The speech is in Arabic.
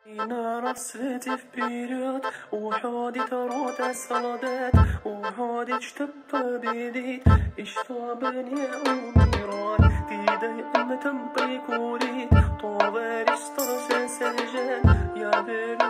رصيتي في بيروت وحودي تروت السلطات وحودي اشتبى بيدي اشتابني أميران تيدي أم تنبي كوري طوبر اشترس سرجان يا بيروت